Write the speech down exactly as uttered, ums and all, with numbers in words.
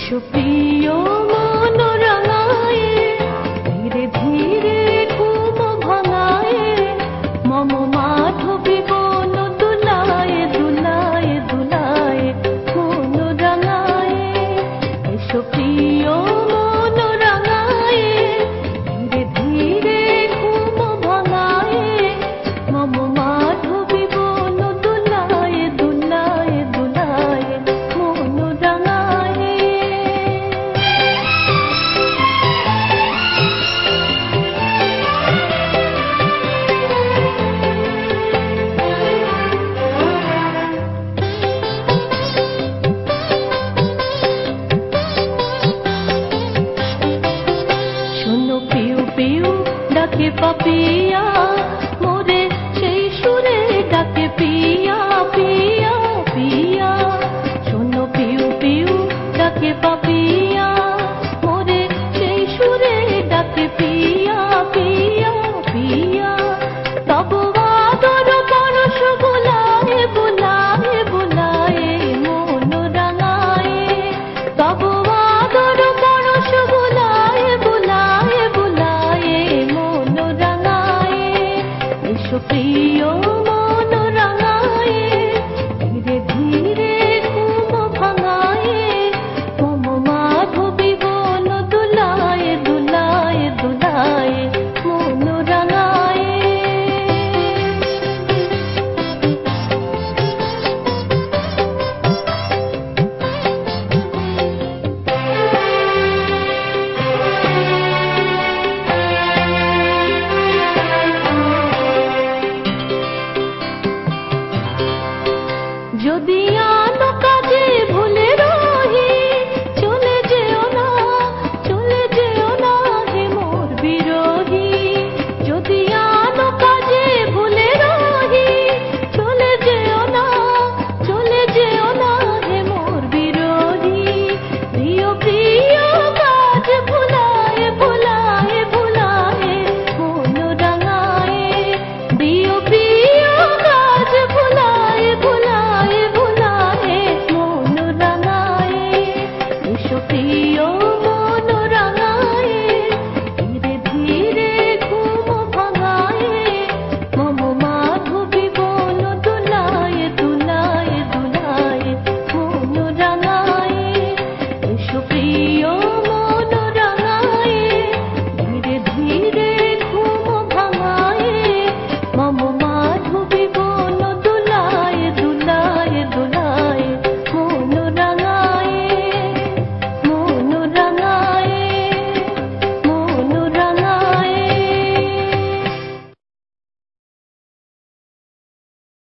প্রিয় মন রাঙায় ধীরে ধীরে ঘুম ভাঙায় মম মাধবী বন দুলায় দুলায় দুলায় মন রাঙায় এসো প্রিয় মন রাঙায় ধীরে ধীরে ঘুম ভাঙায় মম মাধবী বন দুলায় দুলায় দুলায় মন রাঙায়। শোনো পিউ পিউ ডাকে পাপিয়া মোরে সেই সুরে ডাকে পিয়া পিয়া পিয়া শোনো পিউ পিউ ডাকে পাপিয়া মোরে সেই সুরে ডাকে পিয়া পিয়া পিয়া তব আদর পরশ বুলায়ে বুলায়ে বুলায়ে মন রাঙায়ে তব আদর পরশ বুলায়ে বুলায়ে বুলায়ে মন রাঙায়ে এসো প্রিয় মন রাঙায়ে ধীরে ধীরে ঘুম ভাঙায়ে মম মাধবী বন দুলায় দুলায় দুলায় মন রাঙায়ে। যদি